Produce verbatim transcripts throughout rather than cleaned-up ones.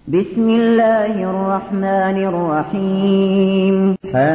بسم الله الرحمن الرحيم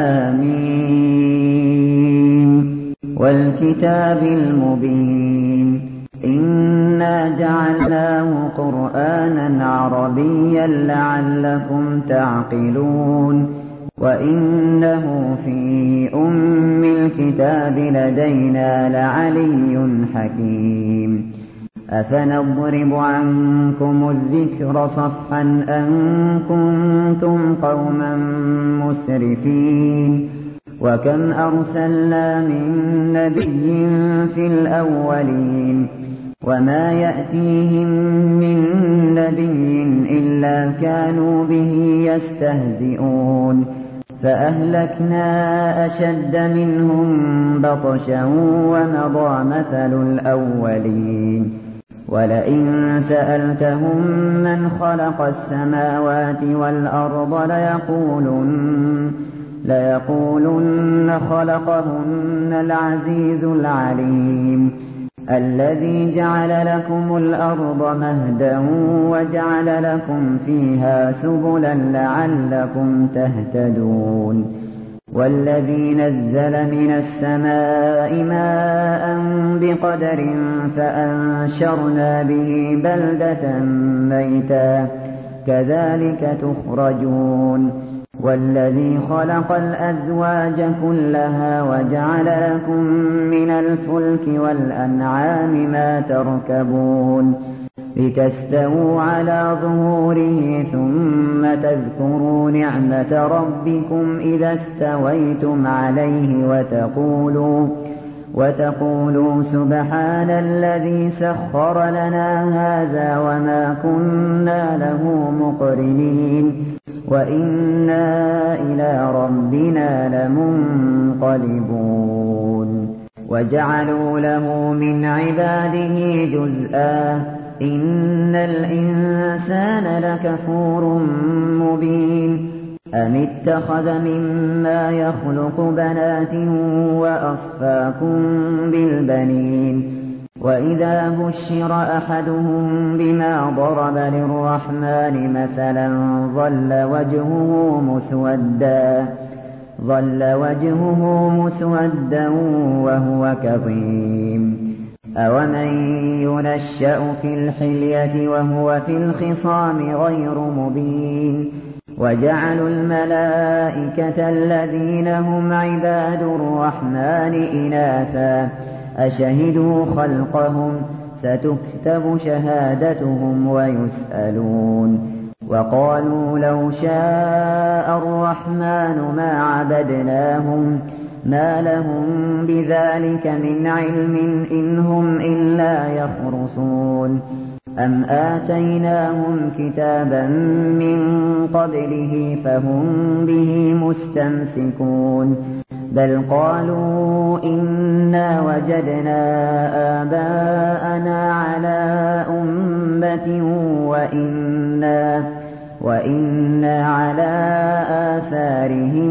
حميم والكتاب المبين إنا جعلناه قرآنا عربيا لعلكم تعقلون وإنه في أم الكتاب لدينا لعلي حكيم أفنضرب عنكم الذكر صفحا أن كنتم قوما مسرفين وكم أرسلنا من نبي في الأولين وما يأتيهم من نبي إلا كانوا به يستهزئون فأهلكنا أشد منهم بطشا ومضى مثل الأولين ولئن سألتهم من خلق السماوات والأرض ليقولن, ليقولن خلقهن العزيز العليم الذي جعل لكم الأرض مهدا وجعل لكم فيها سبلا لعلكم تهتدون والذي نزل من السماء ماء بقدر فأنشرنا به بلدة ميتا كذلك تخرجون والذي خلق الأزواج كلها وجعل لكم من الفلك والأنعام ما تركبون لتستووا على ظهوره ثم تذكروا نعمة ربكم إذا استويتم عليه وتقولوا, وتقولوا سبحان الذي سخر لنا هذا وما كنا له مقرنين وإنا إلى ربنا لمنقلبون وجعلوا له من عباده جزءا إن الإنسان لكفور مبين أم اتخذ مما يخلق بنات وأصفاكم بالبنين وإذا بشر أحدهم بما ضرب للرحمن مثلا ظل وجهه مسودا ظل وجهه مسودا وهو كظيم أومن ينشأ في الحلية وهو في الخصام غير مبين وجعلوا الملائكة الذين هم عباد الرحمن إناثا أشهدوا خلقهم ستكتب شهادتهم ويسألون وقالوا لو شاء الرحمن ما عبدناهم ما لهم بذلك من علم إن هم إلا يخرصون أم آتيناهم كتابا من قبله فهم به مستمسكون بل قالوا إنا وجدنا آباءنا على أمة وإنا, وإنا على آثارهم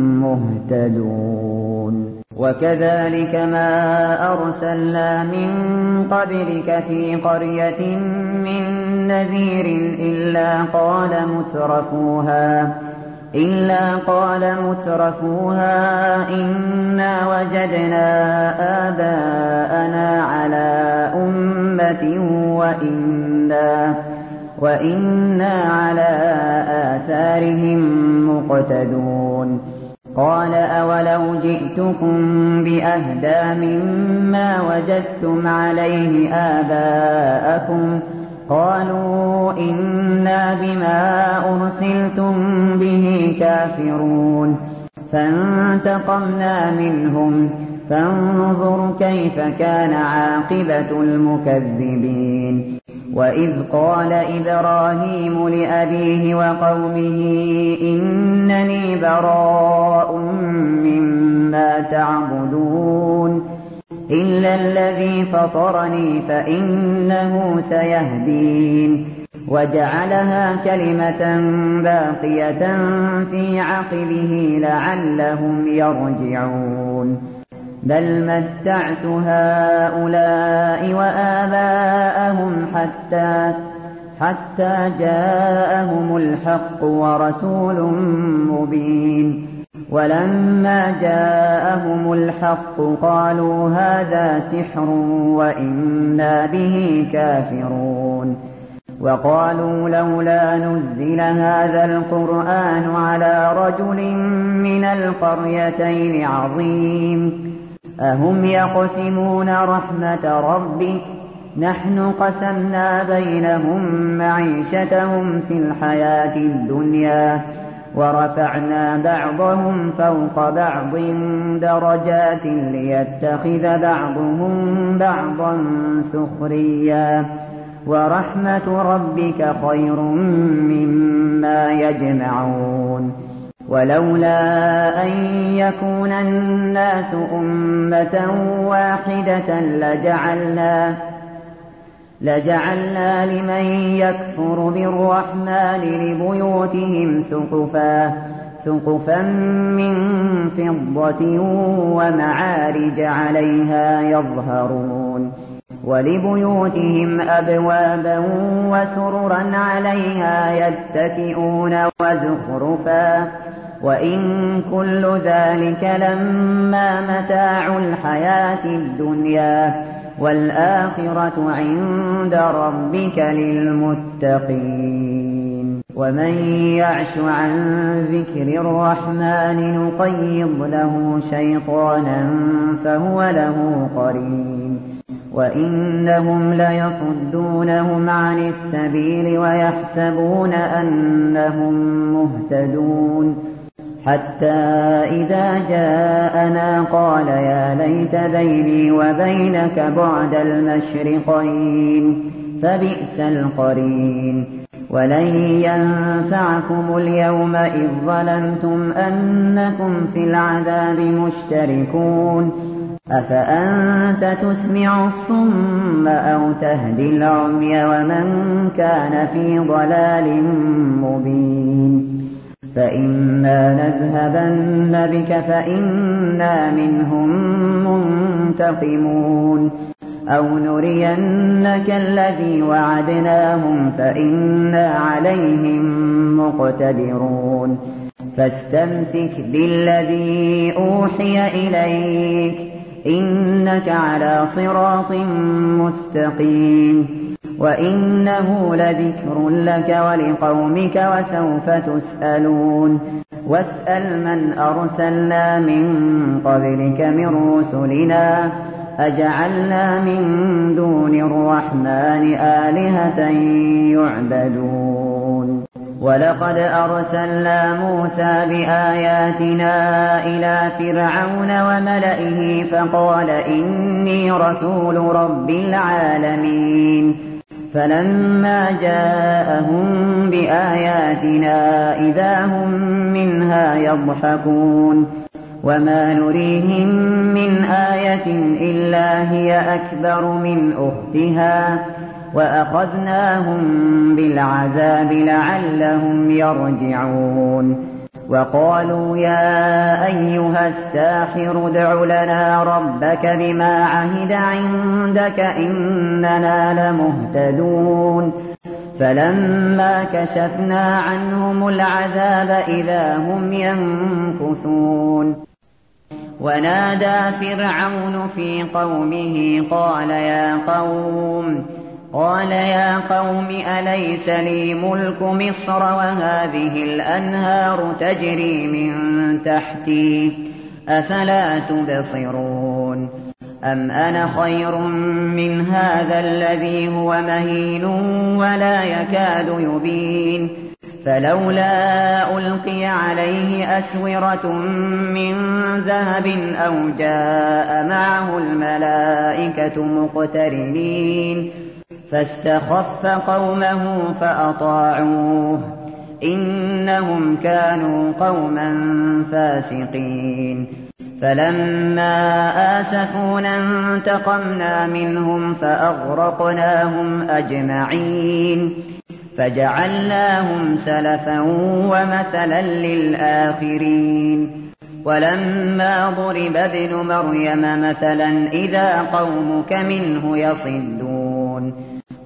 مهتدون وكذلك ما أرسلنا من قبلك في قرية من نذير إلا قال مترفوها إلا قال مترفوها إنا وجدنا آباءنا على أمة وإنا, وإنا على آثارهم مقتدون قال أولو جئتكم بأهدى مما وجدتم عليه آباءكم قالوا إنا بما أرسلتم به كافرون فانتقمنا منهم فانظر كيف كان عاقبة المكذبين وإذ قال إبراهيم لأبيه وقومه إنني براء مما تعبدون إلا الذي فطرني فإنه سيهدين وجعلها كلمة باقية في عقبه لعلهم يرجعون بل متعت هؤلاء وآباءهم حتى حتى جاءهم الحق ورسول مبين. ولما جاءهم الحق قالوا هذا سحر وإنا به كافرون. وقالوا لولا نزل هذا القرآن على رجل من القريتين عظيم أهم يقسمون رحمة ربك نحن قسمنا بينهم معيشتهم في الحياة الدنيا ورفعنا بعضهم فوق بعض درجات ليتخذ بعضهم بعضا سخريا ورحمة ربك خير مما يجمعون. ولولا أن يكون الناس أمة واحدة لجعلنا لجعلنا لمن يكفر بالرحمن لبيوتهم سقفا سقفا من فضة ومعارج عليها يظهرون ولبيوتهم أبوابا وسررا عليها يتكئون وزخرفا وإن كل ذلك لما متاع الحياة الدنيا والآخرة عند ربك للمتقين. ومن يعش عن ذكر الرحمن نقيض له شيطانا فهو له قرين وإنهم ليصدونهم عن السبيل ويحسبون أنهم مهتدون حتى إذا جاءنا قال يا ليت بيني وبينك بعد المشرقين فبئس القرين. ولن ينفعكم اليوم إذ ظلمتم أنكم في العذاب مشتركون أفأنت تسمع الصم أو تهدي العمي ومن كان في ضلال مبين. فإما نذهبن بك فإنا منهم منتقمون أو نرينك الذي وعدناهم فإنا عليهم مقتدرون. فاستمسك بالذي أوحي إليك إنك على صراط مستقيم وإنه لذكر لك ولقومك وسوف تسألون. واسأل من أرسلنا من قبلك من رسلنا أجعلنا من دون الرحمن آلهة يعبدون. ولقد أرسلنا موسى بآياتنا إلى فرعون وملئه فقال إني رسول رب العالمين. فلما جاءهم بآياتنا إذا هم منها يضحكون وما نريهم من آية إلا هي أكبر من أختها وأخذناهم بالعذاب لعلهم يرجعون. وقالوا يا أيها الساحر ادع لنا ربك بما عهد عندك إننا لمهتدون. فلما كشفنا عنهم العذاب إذا هم ينكثون. ونادى فرعون في قومه قال يا قوم قال يا قوم أليس لي ملك مصر وهذه الأنهار تجري من تحتي أفلا تبصرون أم أنا خير من هذا الذي هو مهين ولا يكاد يبين. فلولا ألقي عليه أسورة من ذهب أو جاء معه الملائكة مقترنين فاستخف قومه فأطاعوه إنهم كانوا قوما فاسقين. فلما آسفونا انتقمنا منهم فأغرقناهم أجمعين فجعلناهم سلفا ومثلا للآخرين. ولما ضرب ابن مريم مثلا إذا قومك منه يصدون.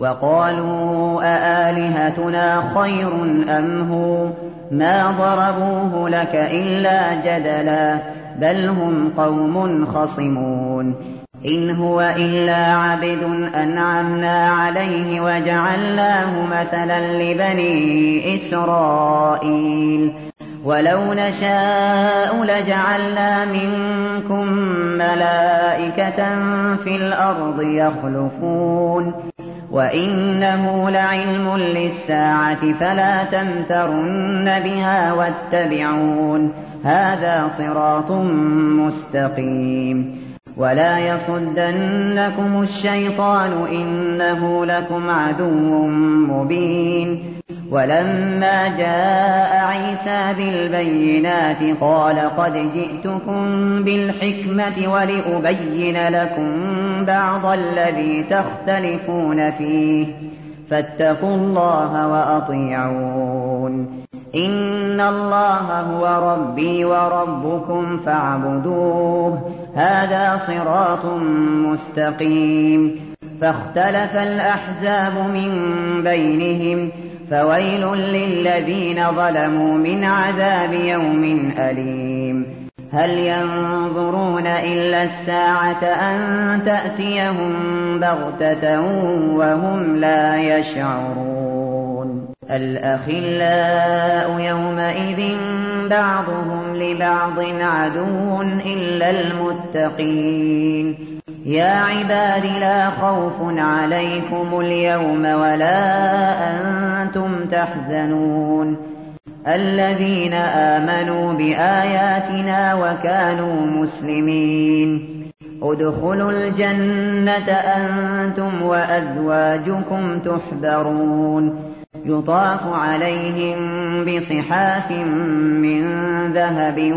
وقالوا أآلهتنا خير أم هو ما ضربوه لك إلا جدلا بل هم قوم خصمون إن هو إلا عبد أنعمنا عليه وجعلناه مثلا لبني إسرائيل ولو نشاء لجعلنا منكم ملائكة في الأرض يخلفون وإنه لعلم للساعة فلا تمترن بها واتبعون هذا صراط مستقيم ولا يصدنكم الشيطان إنه لكم عدو مبين ولما جاء عيسى بالبينات قال قد جئتكم بالحكمة ولأبين لكم بعض الذي تختلفون فيه فاتقوا الله وأطيعون إن الله هو ربي وربكم فاعبدوه هذا صراط مستقيم فاختلف الأحزاب من بينهم فويل للذين ظلموا من عذاب يوم أليم هل ينظرون إلا الساعة أن تأتيهم بغتة وهم لا يشعرون الأخلاء يومئذ بعضهم لبعض عدو إلا المتقين يا عباد لا خوف عليكم اليوم ولا أنتم تحزنون الذين آمنوا بآياتنا وكانوا مسلمين ادخلوا الجنة أنتم وأزواجكم تحبرون يطاف عليهم بصحاف من ذهب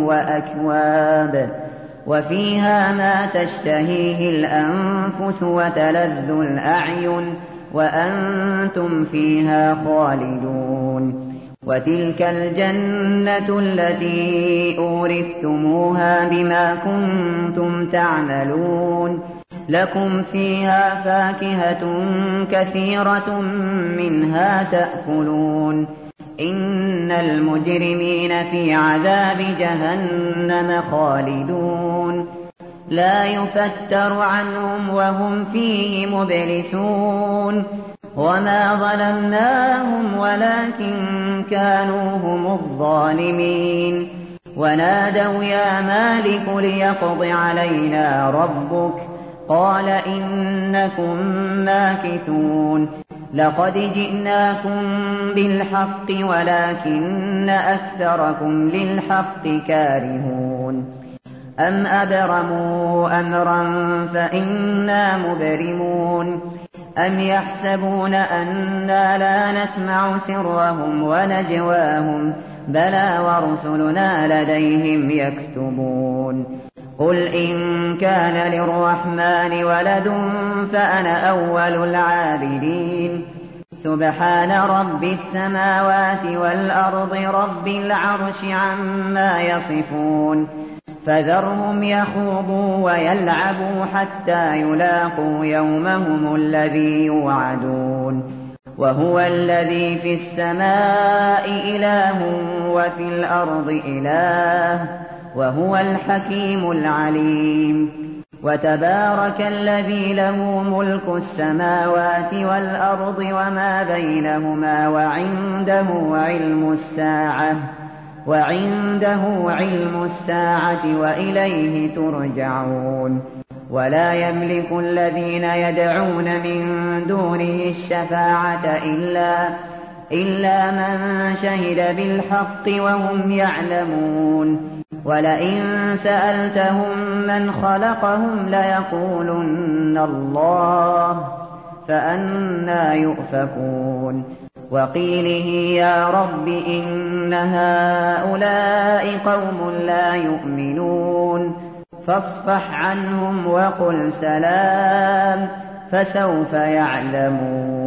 وأكواب وفيها ما تشتهيه الأنفس وتلذ الأعين وأنتم فيها خالدون وتلك الجنة التي أورثتموها بما كنتم تعملون لكم فيها فاكهة كثيرة منها تأكلون إن المجرمين في عذاب جهنم خالدون لا يفتر عنهم وهم فيه مبلسون وما ظلمناهم ولكن كانوا هم الظالمين ونادوا يا مالك ليقض علينا ربك قال إنكم ماكثون لقد جئناكم بالحق ولكن أكثركم للحق كارهون أم أبرموا أمرا فإنا مبرمون أم يحسبون أنا لا نسمع سرهم ونجواهم بلى ورسلنا لديهم يكتبون قل إن كان للرحمن ولد فأنا أول العابدين سبحان رب السماوات والأرض رب العرش عما يصفون فذرهم يخوضوا ويلعبوا حتى يلاقوا يومهم الذي يوعدون وهو الذي في السماء إله وفي الأرض إله وهو الحكيم العليم وتبارك الذي له ملك السماوات والأرض وما بينهما وعنده علم الساعة وعنده علم الساعة وإليه ترجعون ولا يملك الذين يدعون من دونه الشفاعة إلا إلا من شهد بالحق وهم يعلمون ولئن سألتهم من خلقهم ليقولن الله فأنى يؤفكون وقيله يا رب إن هؤلاء قوم لا يؤمنون فاصفح عنهم وقل سلام فسوف يعلمون